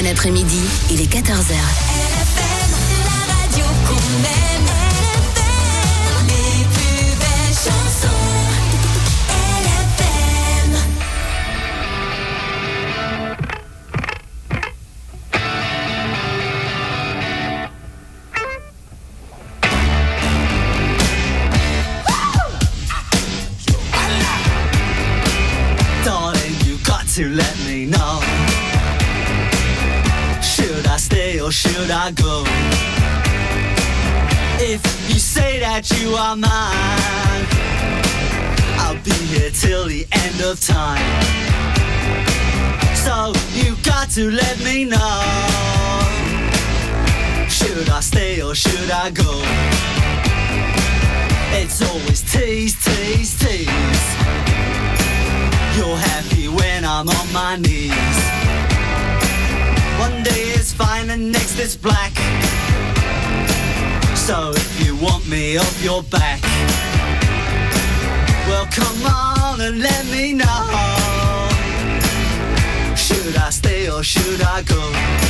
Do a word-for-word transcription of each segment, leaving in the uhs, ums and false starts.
après-midi, il est quatorze heures. R F M, la radio qu'on aime. R F M, les plus belles chansons. R F M. Darling, you got to let me know. Should I stay or should I go? If you say that you are mine, I'll be here till the end of time. So you got to let me know. Should I stay or should I go? It's always tease, tease, tease. You're happy when I'm on my knees. One day it's fine and next it's black. So if you want me off your back, well come on and let me know. Should I stay or should I go?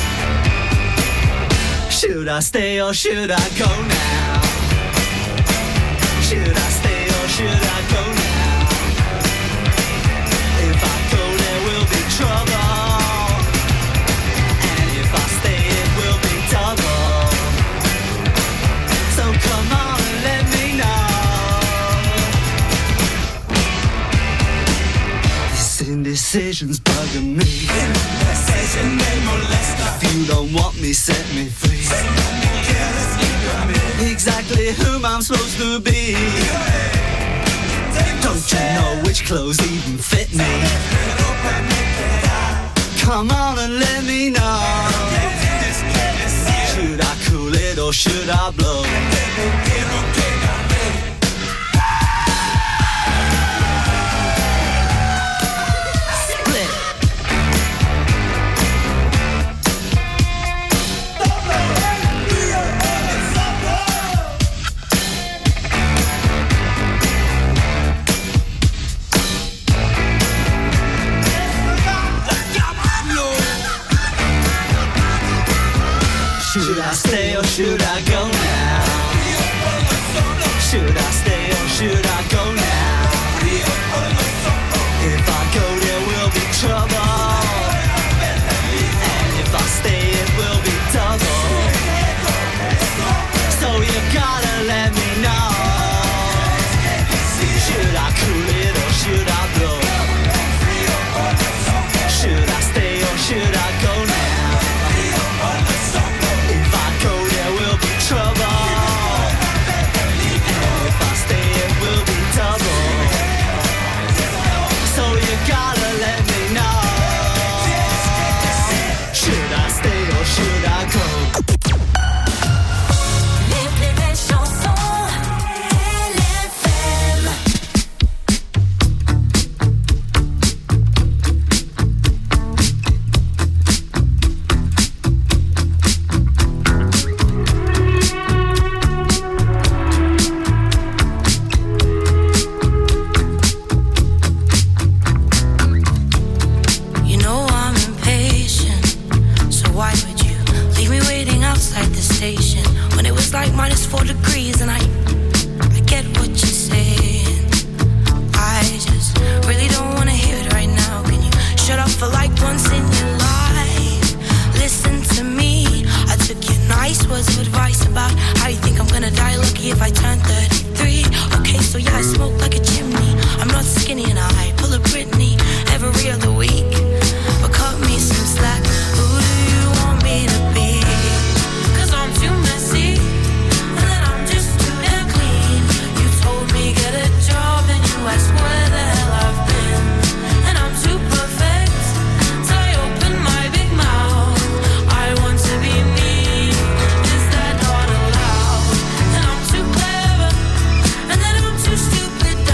Should I stay or should I go now? Should I stay or should I go now? If I go there will be trouble. Come on and let me know. This indecision's bugging me. If you don't want me, set me free. Exactly whom I'm supposed to be. Don't you know which clothes even fit me? Come on and let me know. Should I cool it or should I blow? Split. Should I stay or should I go now? Should I stay or should I go now? If I go there will be trouble, and if I stay it will be double. So you gotta let me know. Should I cool it or should I blow? Should I stay or should I go now? Stupid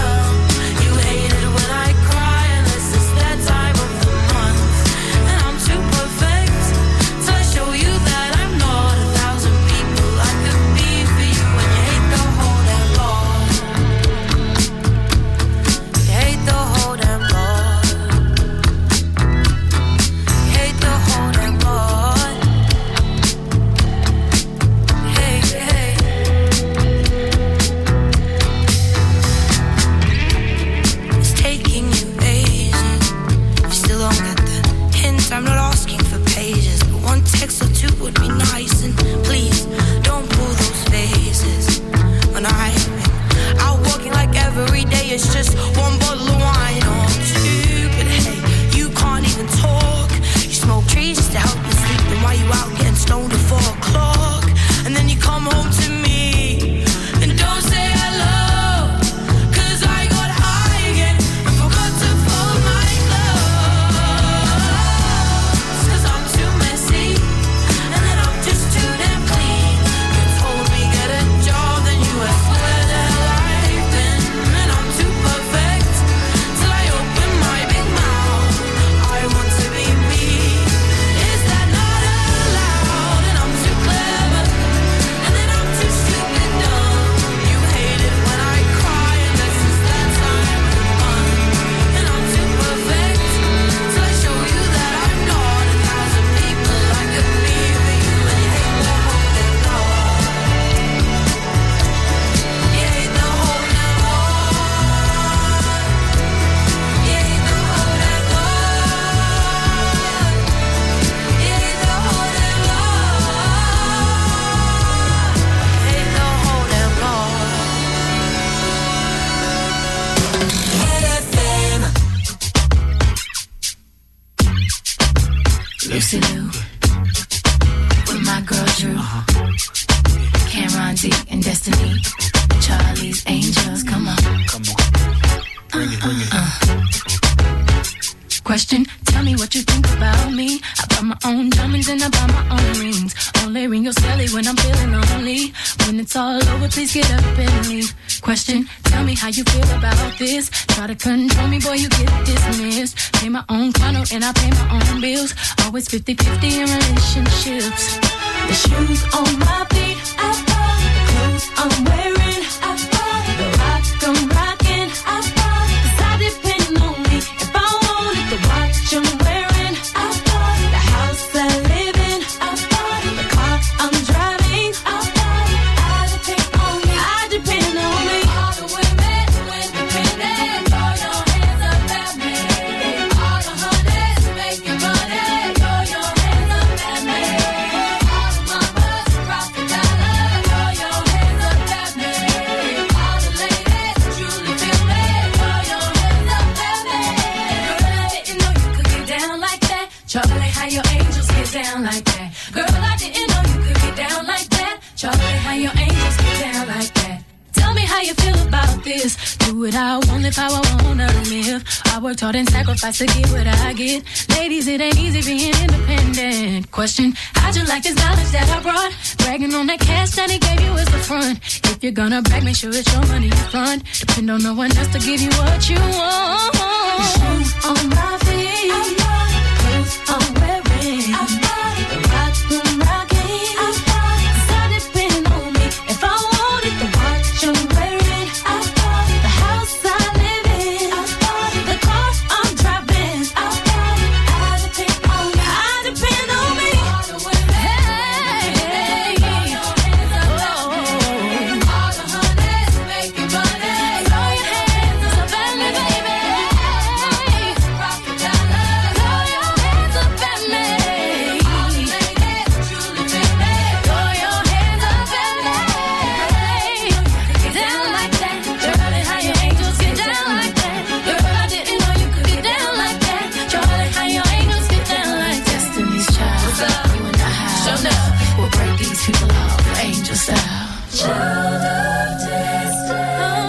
it's all over, please get up and leave. Question, tell me how you feel about this. Try to control me, boy, you get dismissed. Pay my own condo and I pay my own bills. Always fifty-fifty in relationships. The shoes on my feet, I bought. The clothes I'm wearing, I bought. The rock I'm rocking, I bought. 'Cause I depend on me if I wanted. The watch I'm wearing, I bought. The house I live in, I bought. The car I'm driving, I bought. I depend on me, I depend on me. All the women who independent, throw your hands up at me. All the honeys making money, throw your hands up at me. All the mamas who rock the dollar, throw your hands up at me. All the ladies who truly feel me, throw your hands up at me. Girl, I didn't know you could get down like that. Charlie, how your angels get down like that. Girl, I didn't know you could get down like that. Charlie, how your angels get down like that. Tell me how you feel about this. Do what I want, live how I wanna live. I worked hard and sacrificed to get what I get. Ladies, it ain't easy being independent. Question, how'd you like this knowledge that I brought? Bragging on that cash that he gave you is the front. If you're gonna brag, make sure it's your money you front. Depend on no one else to give you what you want. Shoes on my feet, I bought. Clothes I'm wearing, I bought. The rock I'm rocking, I bought. 'Cause I depend on me if I wanted. The watch I'm wearing, I bought. The house I live in, I bought. The car I'm driving, I bought. I depend on me, I depend on me. All the women, hey, throw your hands up at me. All the honeys making money, throw your hands up at me, baby. Rock the dollar, throw your hands up at me. All the ladies who truly feel me, throw your hands up at me. Get down like that, Charlie, how your angels get down like that. Girl, I didn't know you could get down like that. Charlie, how your angels get down like that. Destiny's Child, what's up? You and I, show up. We'll break these people off, angel style. Child of destiny.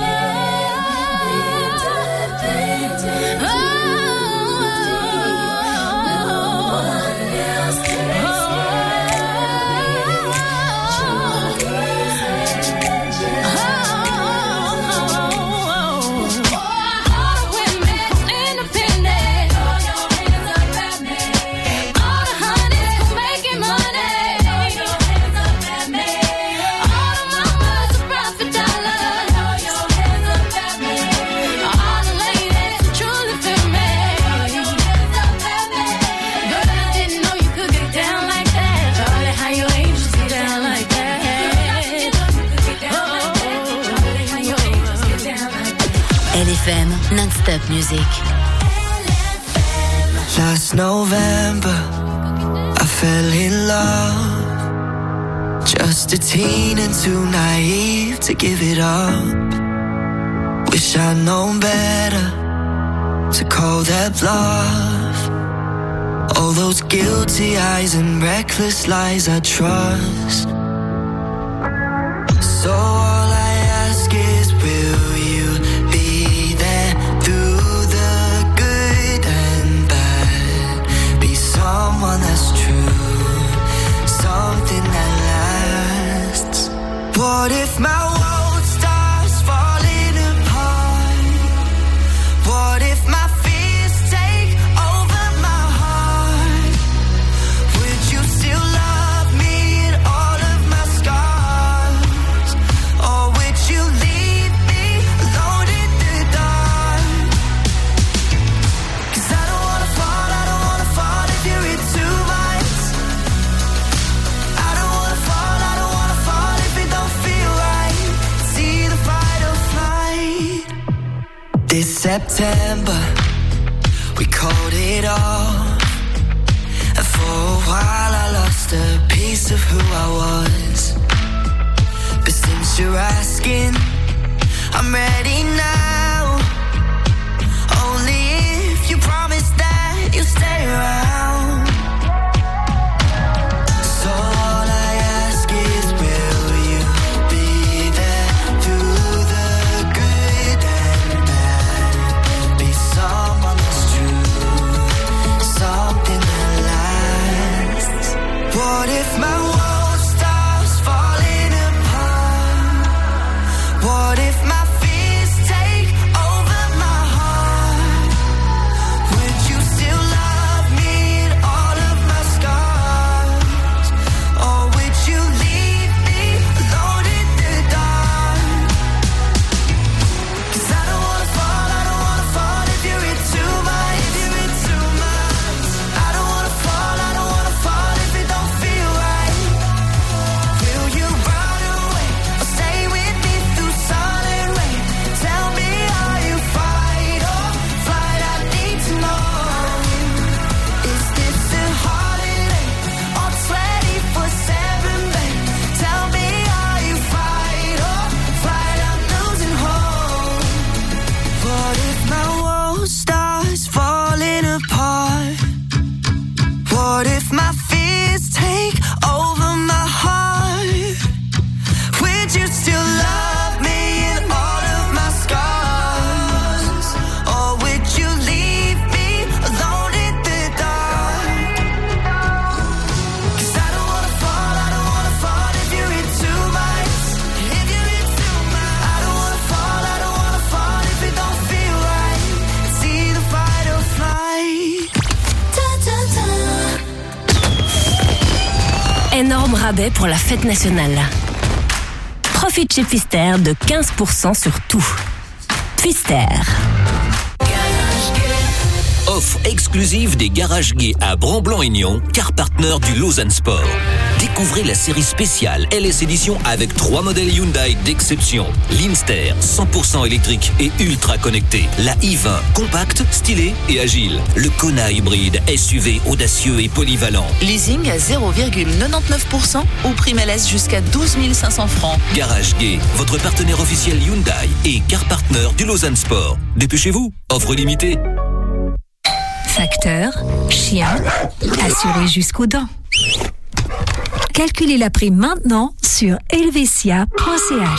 L F M non-stop music. Last November, I fell in love. Just a teen and too naive to give it up. Wish I'd known better to call that bluff. All those guilty eyes and reckless lies I trust. So all I ask is, will you be there through the good and bad? Be someone that's true, something that lasts. What if my world starts falling apart? What if my fears take over my heart? Would you still love me in all of my scars? Or would you leave me alone in the dark? 'Cause I don't wanna fall, I don't wanna fall if you're in too much. I don't wanna fall, I don't wanna fall if it don't feel right. It's either fight or flight. This September, we called it off. And for a while I lost a piece of who I was. But since you're asking, I'm ready now. Only if you promise that you'll stay around. So all I ask is, will you be there through the good and bad? Be someone that's true, something that lasts. What if my world starts falling apart? rabais pour la fête nationale. Profite chez Pfister de quinze pour cent sur tout. Pfister. Offre exclusive des Garages Gays à Bran-Blanc-Aignan, car partenaire du Lausanne Sport. Découvrez la série spéciale L S Edition avec trois modèles Hyundai d'exception. L'Inster, cent pour cent électrique et ultra connecté. La i vingt, compacte, stylée et agile. Le Kona hybride, S U V audacieux et polyvalent. Leasing à zéro virgule quatre-vingt-dix-neuf pour cent ou prime L S jusqu'à douze mille cinq cents francs. Garage Gay, votre partenaire officiel Hyundai et car partner du Lausanne Sport. Dépêchez-vous, offre limitée. Facteur, chien, assuré jusqu'aux dents. Calculez la prime maintenant sur helvetia point c h.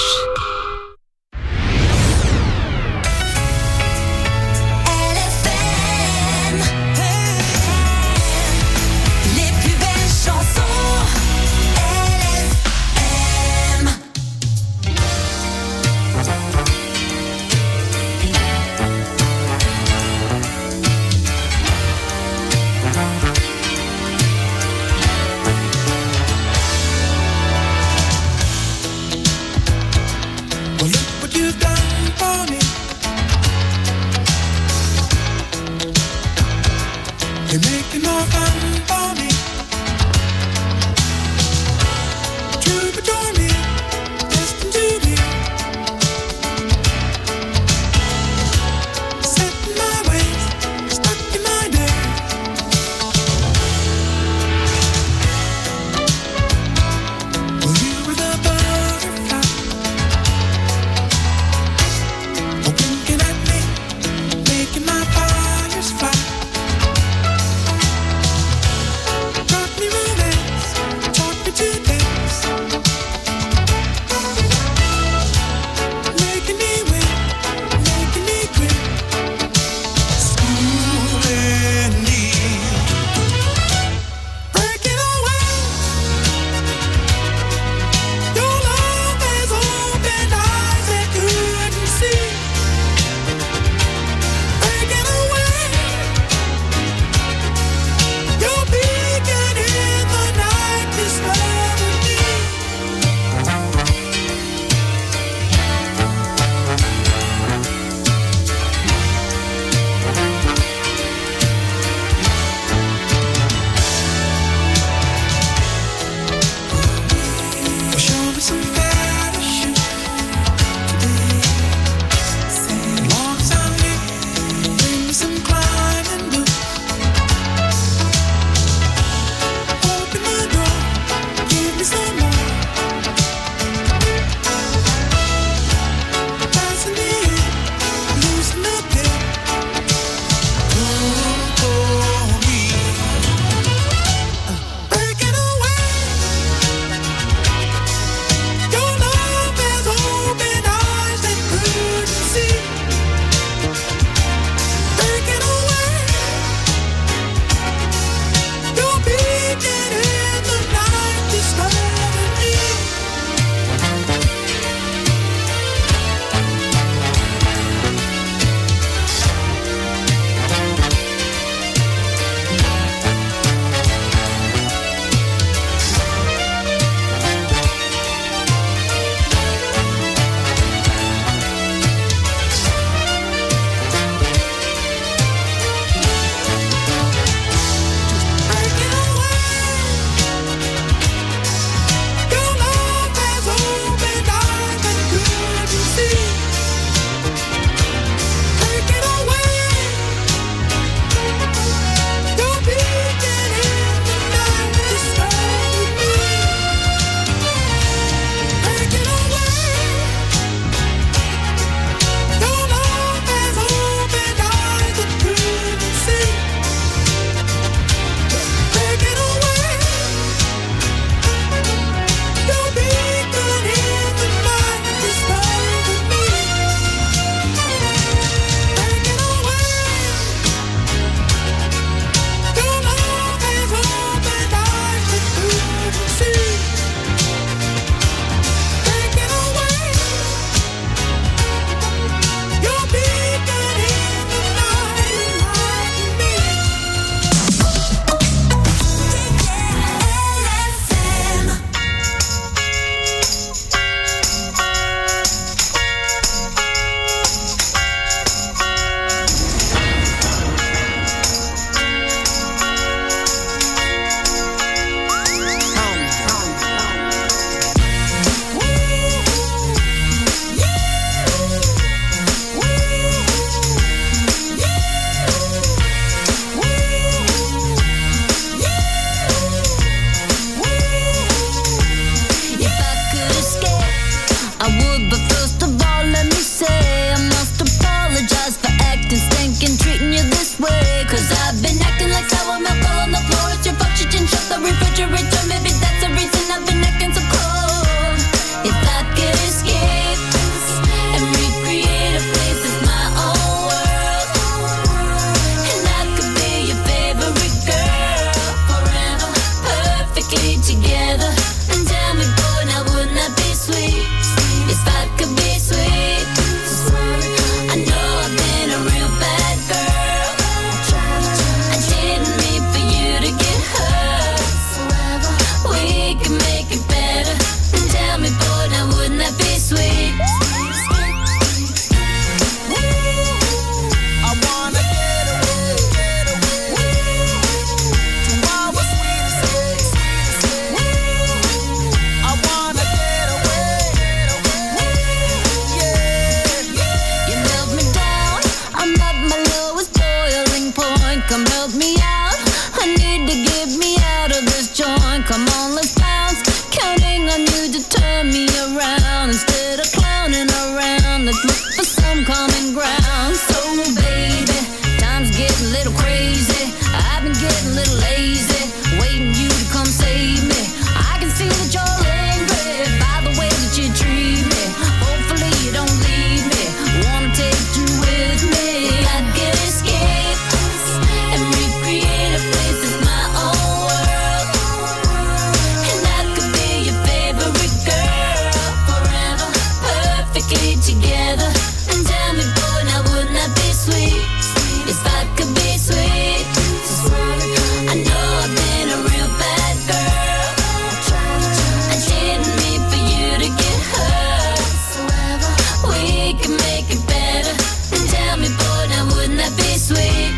let's look for some common ground. So baby, time's getting a little crazy. I've been getting a little lazy, waiting you to come save me. I can see that you're angry by the way that you treat me. Hopefully you don't leave me, wanna take you with me. I can escape and recreate a place that's my own world, and I could be your favorite girl forever, perfectly together. And tell me, boy, now wouldn't that be sweet if I could be sweet? I know I've been a real bad girl, I didn't mean for you to get hurt. We can make it better. And tell me, boy, now wouldn't that be sweet?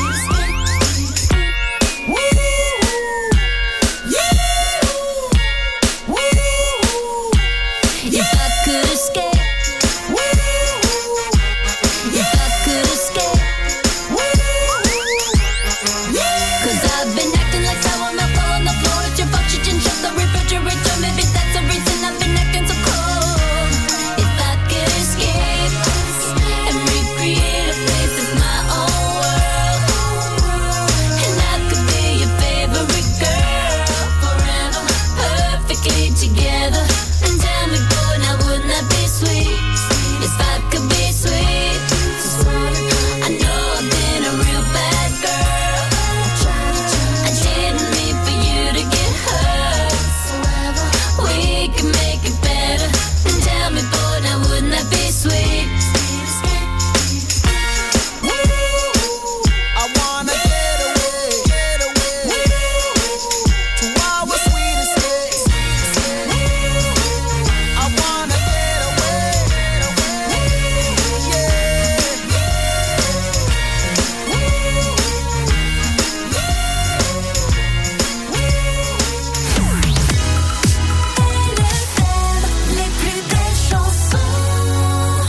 If I could escape, if I could escape, 'cause I've been acting like sour milk on the floor at your oxygen, shut the refrigerator. Maybe that's the reason I've been acting so cold. If I could escape and recreate a place that's my own world, and I could be your favorite girl forever, perfectly together. And tell me, boy, now wouldn't that be sweet if I could be sweet? I know I've been a real bad girl, I didn't mean for you to get hurt. We can make it better. And tell me, boy, now wouldn't that be sweet? I wanna get away, get away to our sweet escape. I wanna get away, get away, yeah. Les plus belles chansons.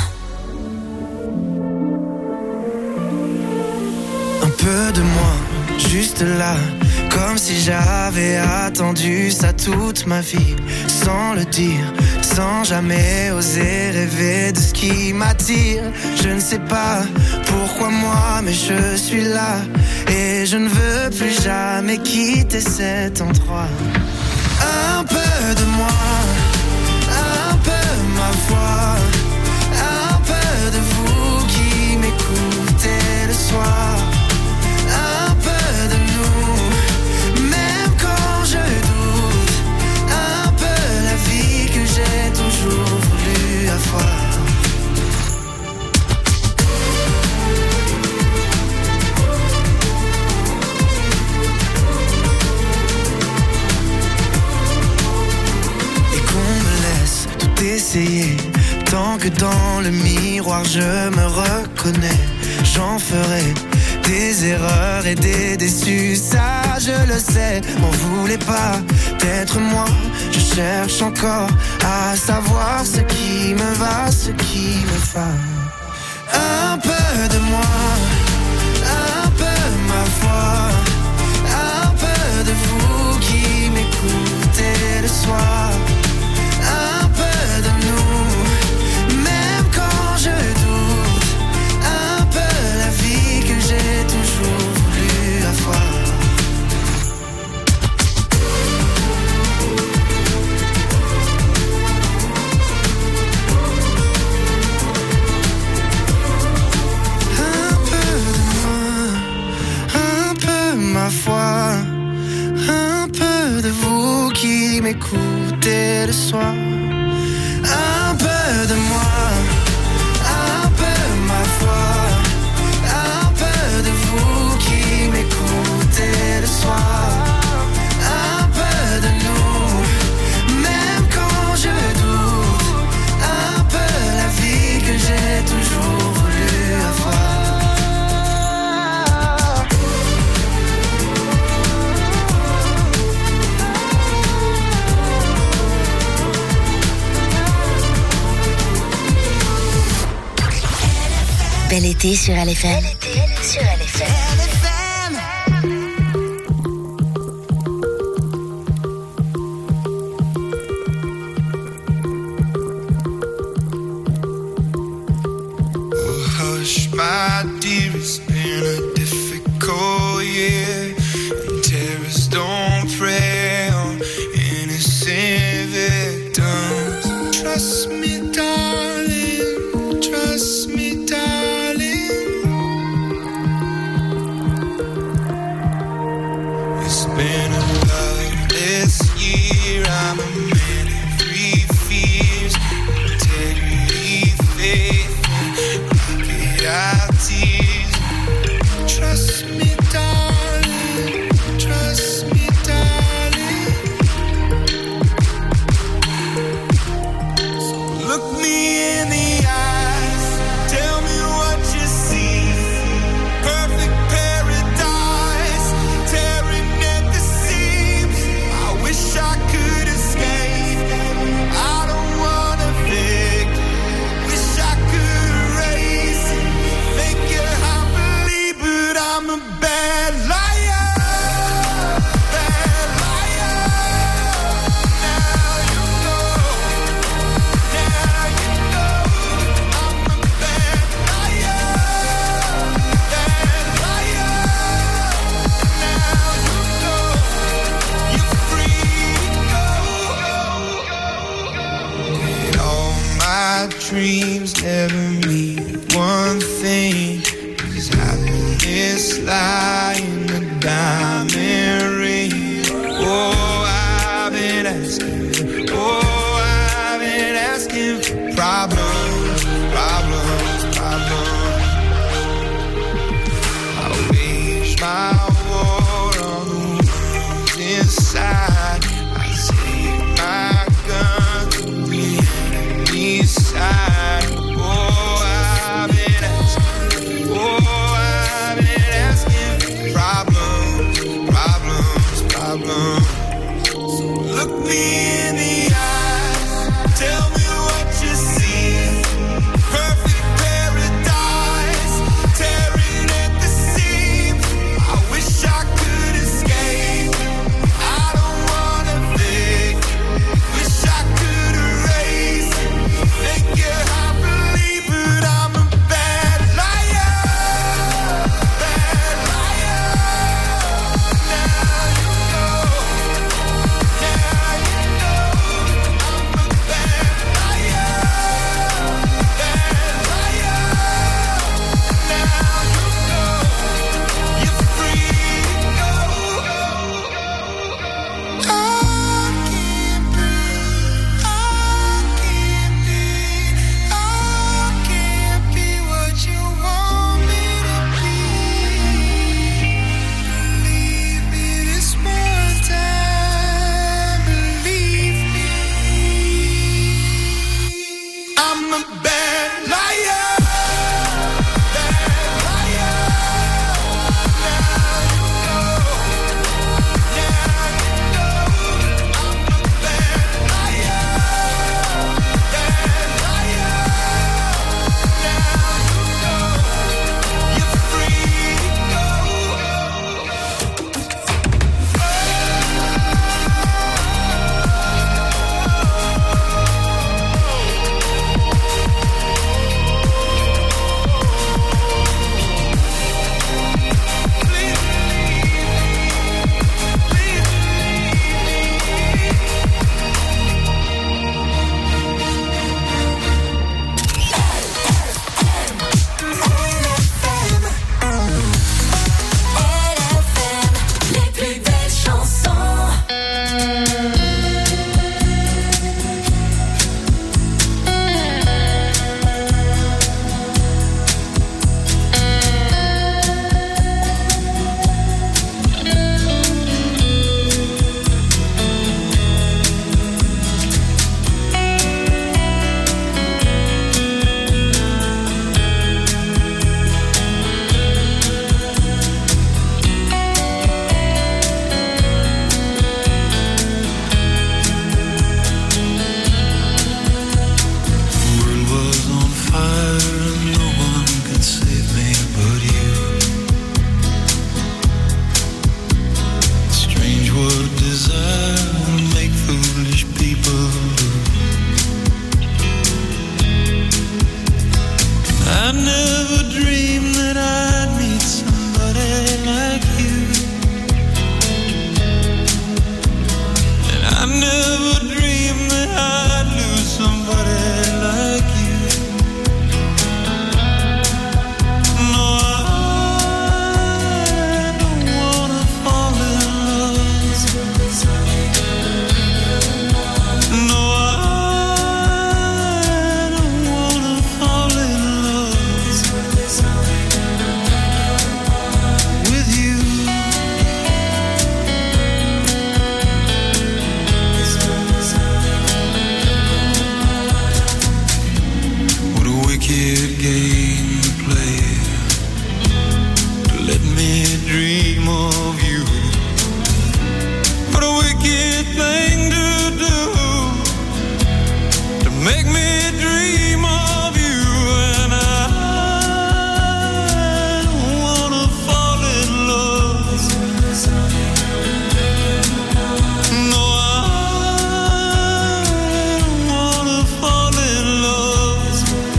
Un peu de moi, juste là, comme si j'avais attendu ça toute ma vie, sans le dire, sans jamais oser rêver de ce qui m'attire. Je ne sais pas pourquoi moi, mais je suis là, et je ne veux plus jamais quitter cet endroit. Un peu de moi, un peu ma voix, un peu de vous qui m'écoutez le soir. Un peu de nous, même quand je doute. Un peu la vie que j'ai toujours voulu avoir. Et qu'on me laisse tout essayer, tant que dans le miroir je me reconnais. J'en ferai des erreurs et des déçus, ça je le sais. M'en voulez pas d'être moi, je cherche encore à savoir ce qui me va, ce qui me va. Un peu de moi, un peu ma voix, un peu de vous qui m'écoutez le soir. Un peu de nous, même quand je doute. Un peu la vie que j'ai toujours voulu avoir. Un peu de moi, un peu ma foi, un peu de vous qui m'écoutez le soir. Un peu de moi, un peu ma foi, un peu de vous qui m'écoutez le soir. Un peu de nous, même quand je doute. Un peu la vie que j'ai toujours voulu avoir. Bel été sur L F M. Bel été sur L F M. my dear, it's been a difficult year. And terrorists don't prey on innocent victims. Trust me, darling, trust me, darling. It's been a loveless year. I'm a man of three fears: integrity, faith, and pocket out tears. Trust me, darling, trust me, darling. So look me in the eyes, tell me what you see. Perfect paradise, tearing at the seams. I wish I could escape. I don't wanna fake. Wish I could erase it. Make you happily, but I'm a bad liar. Bad liar. Now you know. Now you know. I'm a bad liar. Bad liar. Now you know. You're free to go. Did all my dreams never mean one thing? Does happiness lie in the diamond ring? Oh, I've been asking. Oh, I've been asking for problems, problems, problems. I wage my war on the ones inside. I take my gun to the enemy's side. Oh, I've been asking. Oh, I've been asking for problems, problems, problems. So look me in the eyes, tell me what you see. Perfect paradise, tearing at the seams. I wish I could escape. I don't wanna fake. Wish I could erase it. Make you happily, but I'm a bad liar. Bad liar. Now you know. Now you know. I'm a bad liar. Bad liar. Now you know. You're free to go. I can't breathe. I can't be. I can't be what you want me to be. Believe me this one time. Believe me. I'm a bad liar. Bad liar. Now you know. Now you know. I'm a bad liar. Bad liar. Now you know. You're free to go. Les plus belles chansons. The world was on fire and no one could save me but you. Strange what desire will make foolish people do. I never dreamed wicked game to play to let me dream of you. What a wicked thing to do to make me dream of you. And I don't wanna fall in love. No, I don't wanna fall in love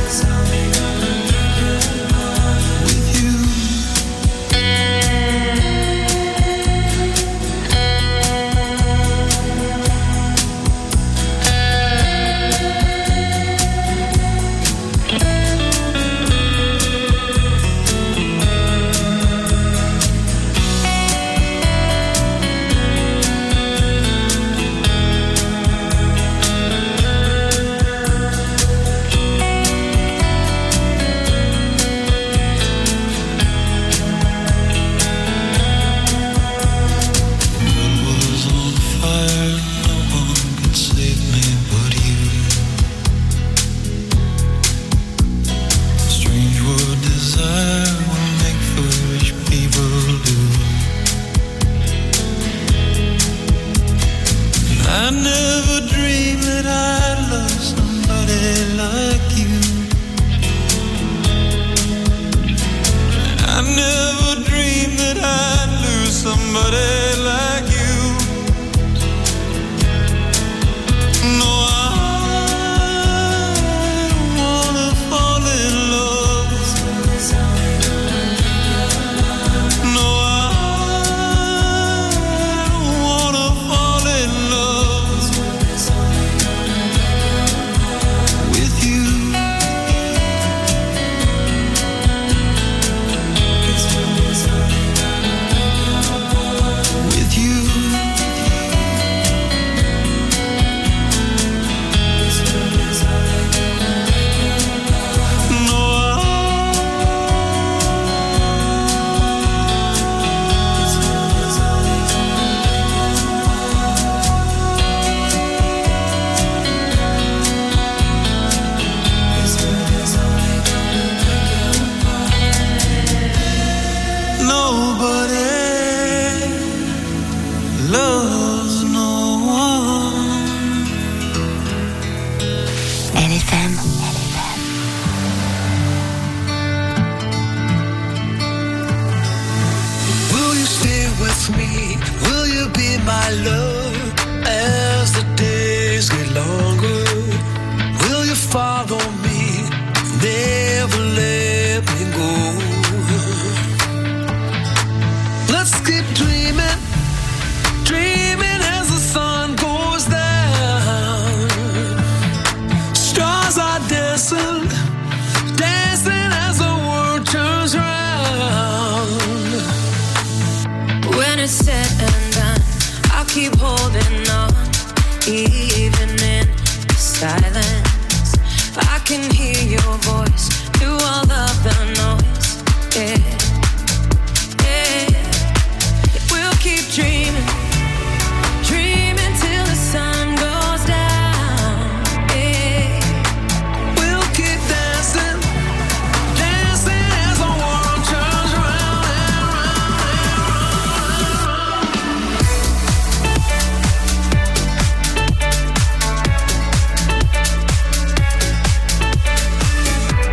with you. Was on fire, no one could save me but you. Strange what desire will make foolish people do. I never dreamed that I'd love somebody like you. I never dreamed that I'd lose somebody like you. No, I don't wanna fall in love. No, I don't wanna fall in love with you. With you. No, nobody loves no one. L F M. Will you stay with me? Will you be my love as the days get longer? Will you follow me? Never let me go. Let's keep dreaming, dreaming as the sun goes down. Stars are dancing, dancing as the world turns round. When it's said and done, I'll keep holding on, even in the silence. I can hear your voice through all of the noise. Yeah, yeah. We'll keep dreaming, dreaming till the sun goes down. Yeah, We'll keep dancing, dancing as the world turns round and round and round.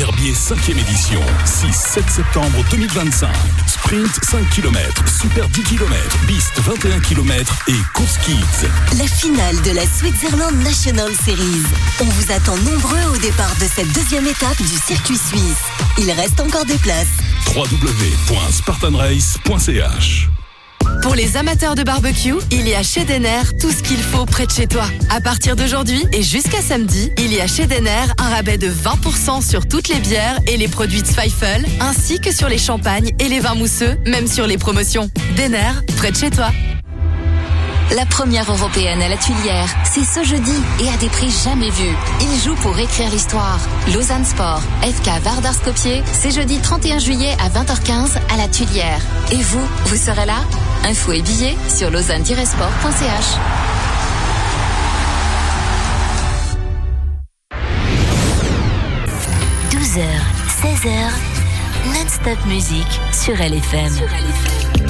Herbier cinquième édition, six sept septembre deux mille vingt-cinq. Sprint cinq kilomètres, Super dix kilomètres, Beast vingt et un kilomètres et Course Kids. La finale de la Switzerland National Series. On vous attend nombreux au départ de cette deuxième étape du circuit suisse. Il reste encore des places. w w w point spartan race point c h. Pour les amateurs de barbecue, il y a chez Denner tout ce qu'il faut près de chez toi. À partir d'aujourd'hui et jusqu'à samedi, il y a chez Denner un rabais de vingt pour cent sur toutes les bières et les produits de Zweifel, ainsi que sur les champagnes et les vins mousseux, même sur les promotions. Denner, près de chez toi. La première européenne à la Tuilière, c'est ce jeudi et à des prix jamais vus. Il joue pour écrire l'histoire. Lausanne Sport, F K Vardar Skopje, c'est jeudi trente et un juillet à vingt heures quinze à la Tuilière. Et vous, vous serez là? Infos et billets sur lausanne tiret sport point c h. douze heures, seize heures, non-stop musique sur L F M. Sur L F M.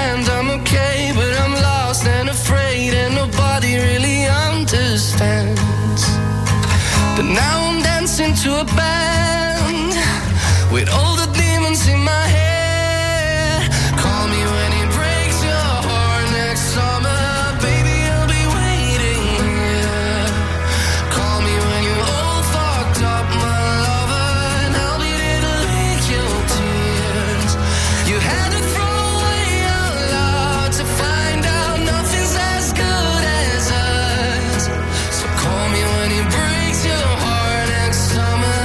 understand, I'm okay, but I'm lost and afraid, and nobody really understands. But now I'm dancing to a band with all the demons in my head. Call me when it breaks your heart next summer, baby, I'll be waiting here. Call me when you're all fucked up, my lover, and I'll be there to lick your tears. You had to throw away our love to find out nothing's as good as us. So call me when it breaks your heart next summer.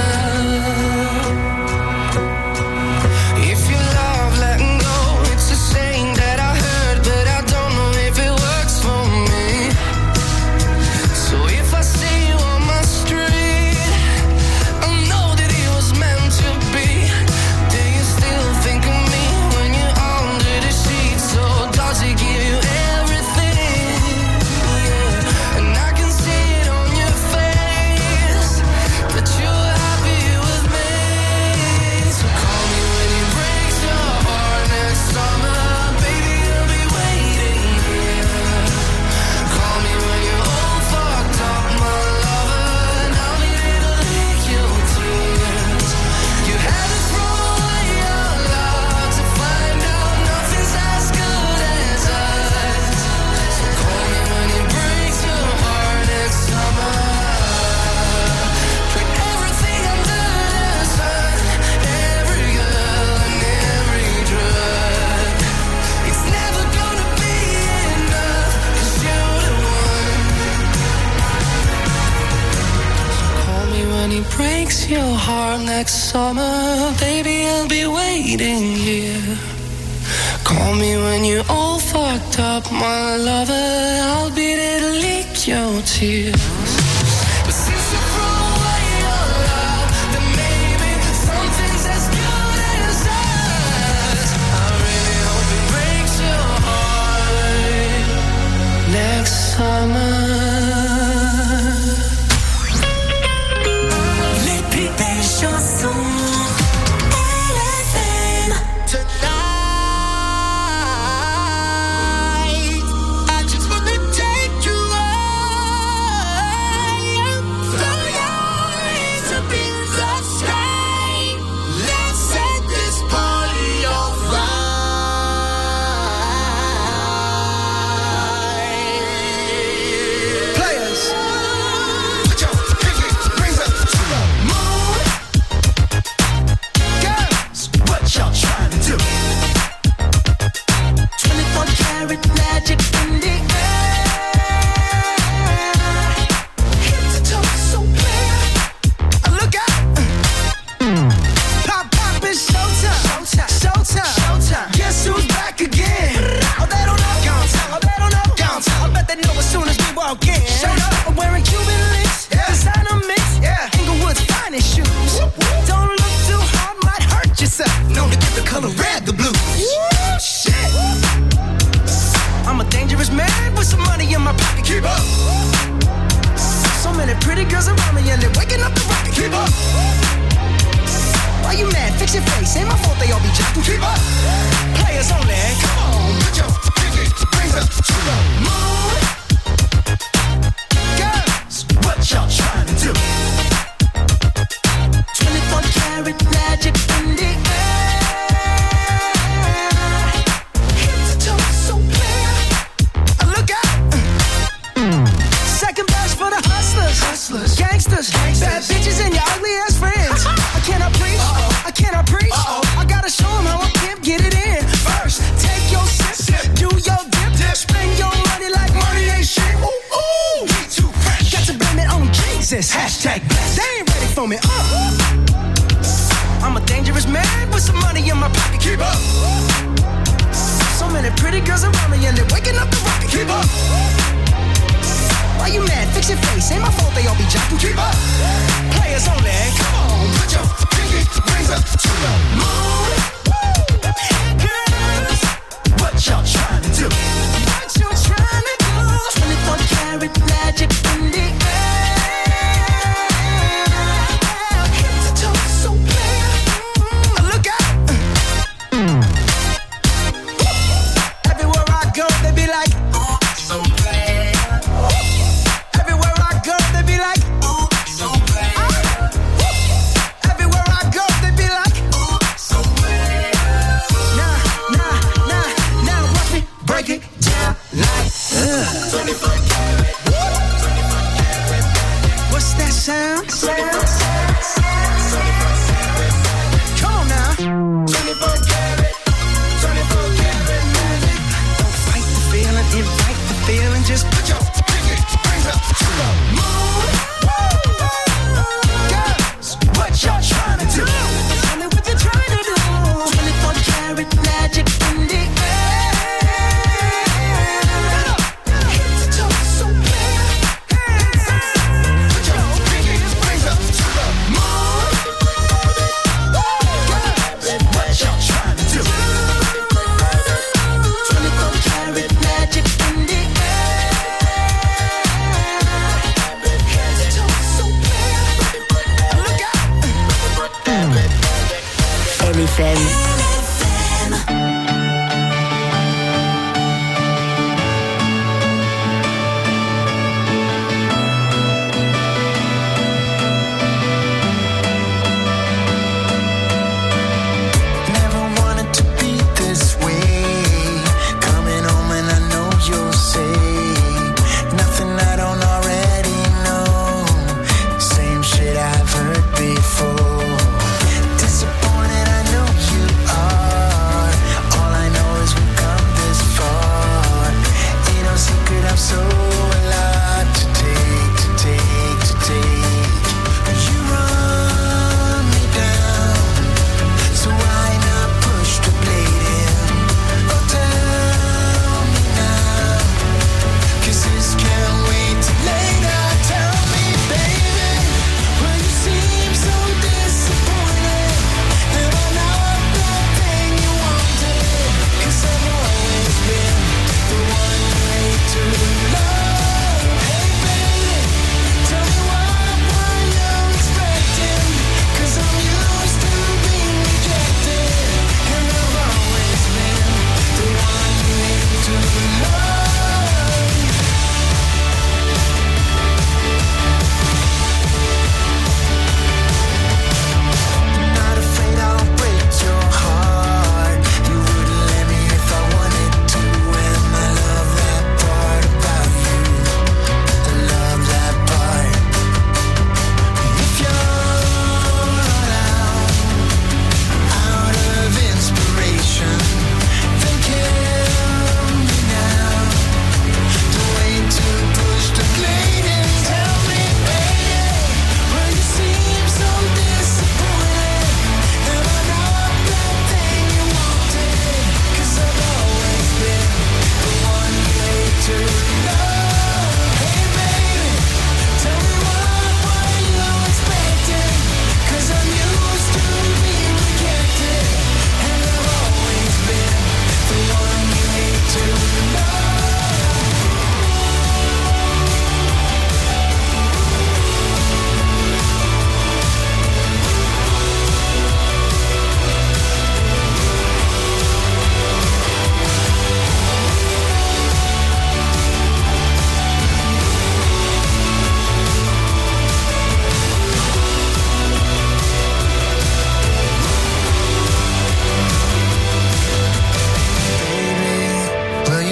If you love letting go, it's a saying that I heard, but I don't know if it works for me. So if I see you on my street, I know that it was meant to be. Do you still think of me when you're under the sheets? So does it give you everything? Yeah. And I can see it on your face that you're happy with me. So call me when it breaks your heart next summer, baby, I'll be waiting here. Call me when you're all fucked up, my lover, and I'll be there to lick your tears. You had to throw away your love to find out nothing's as good as us. So call me when it breaks your heart next summer. Put everything under the sun, every girl and every drug. It's never gonna be enough, 'cause you're the one. Call me when it breaks your heart next summer, baby, I'll be waiting here. Call me when you're all fucked up, my lover, I'll be there to lick your tears. But since you throw away your love, then maybe something's as good as us. I really hope it breaks your heart next summer. Les plus belles chansons L F M. Tonight, I just wanna take you higher. Throw your hands up in the sky. Let's set this party on fire. Players, put your pinky rings up to the moon. Girls, what y'all trying to do? twenty-four karat magic in the air. Head to toe so clear. Look out. Pop, pop, it's showtime. Showtime. Showtime. Showtime. Guess who's back again? Oh, they don't know. Oh, they don't know. I bet they know as soon as we walk in. Showed up. I'm wearing Cuban links. Designer mix. Inglewood's finest shoes. Don't look too hard, might hurt yourself. Known to get the color red, the blues. Shit. I'm a dangerous man with some money in my pocket. Keep up. So many pretty girls around me and they're waking up the rocket. Keep up. Why you mad? Fix your face. Ain't my fault they all be jacking. Keep up. Players only. Come on, put your pinky rings up to the moon. Girls, what y'all trying to do? twenty-four karat magic in the air. Head to toe so clear. Look out. Second best for the hustlers. Hustlers. Gangsters. Bad bitches and your ugly ass friends. I cannot preach. I cannot preach. I gotta show 'em how a pimp get it in. First, take your sip. Do your dip. Spend your money like money ain't shit. Ooh, ooh. We too fresh. Got to blame it on Jesus. Hashtag blessed. They ain't ready for me. Uh. I'm a dangerous man with some money in my pocket. Keep up. So many pretty girls around me and they're waking up the rocket. Keep up. Why you mad? Fix your face. Ain't my fault they all be jocking. Keep up. Players only. Come on, put your pinky rings up to the moon. Girls, what y'all trying to do? What you trying to do? twenty-four karat magic in the air. Head to toe so clear. Look out.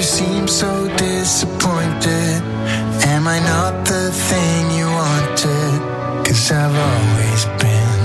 seem so disappointed. Am I not the thing you wanted? 'Cause I've always been